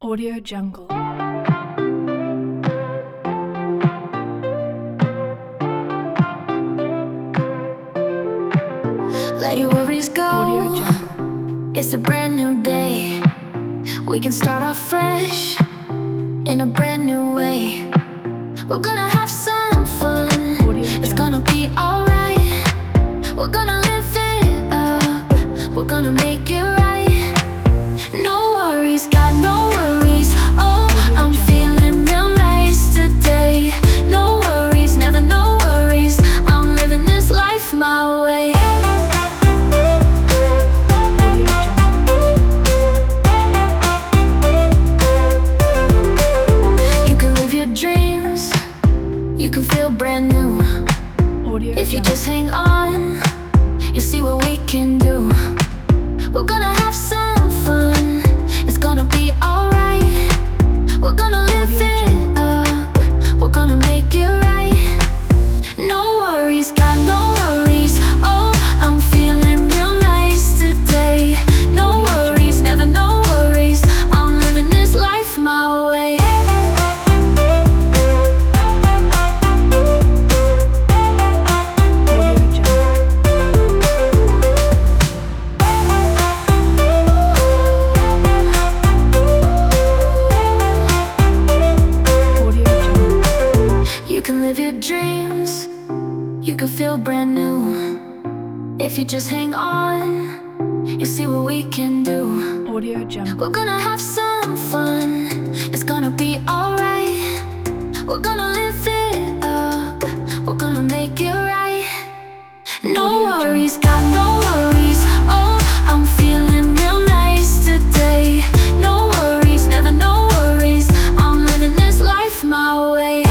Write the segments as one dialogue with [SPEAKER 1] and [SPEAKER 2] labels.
[SPEAKER 1] Audio Jungle.
[SPEAKER 2] Let your worries go.
[SPEAKER 1] Audio Jungle.
[SPEAKER 2] It's a brand new day. We can start off fresh in a brand new way. We're gonna have some fun. It's gonna be alright. We're gonna live it up. We're gonna make it right. No worries, got no worries. Oh, I'm feeling real nice today. No worries, never no worries. I'm living this life my way. You can feel brand new. If you just hang on, you'll see what we can do. We're gonna have some fun. It's gonna be alright. We're gonna live it up. We're gonna make it right. No worries, got no worries. Oh, I'm feeling real nice today. No worries, never no worries. I'm living this life my way. You can live your dreams, you can feel brand new. If you just hang on, you'll see what we can do.
[SPEAKER 1] Audio Jungle.
[SPEAKER 2] We're gonna have some fun. It's gonna be alright. We're gonna live it up. We're gonna make it right. No worries, got no worries. Oh, I'm feeling real nice today. No worries, never no worries. I'm living this life my way.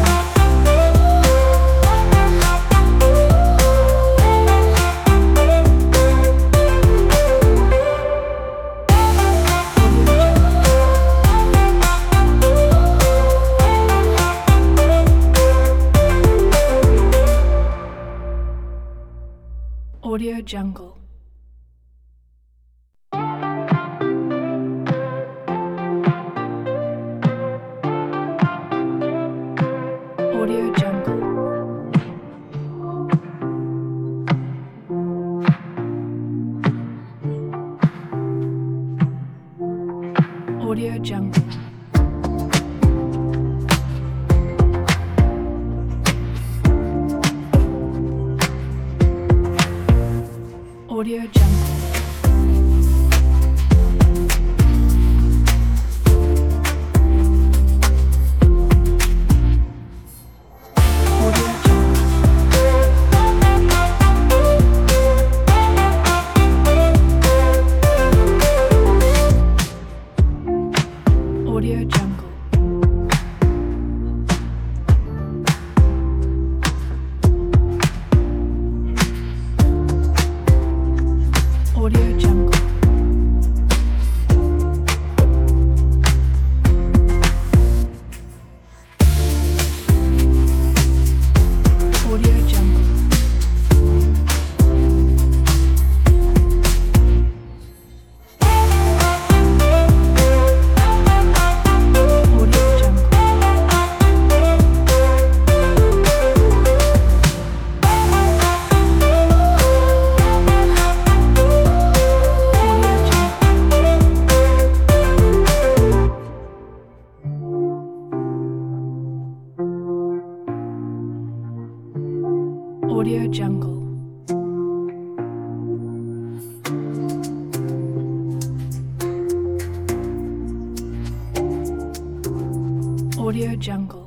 [SPEAKER 1] Audio Jungle. Audio Jungle. Audio Jungle. Audio Jungle. Audio Jungle. Audio Jungle. Audio Jungle. Audio Jungle. Audio Jungle.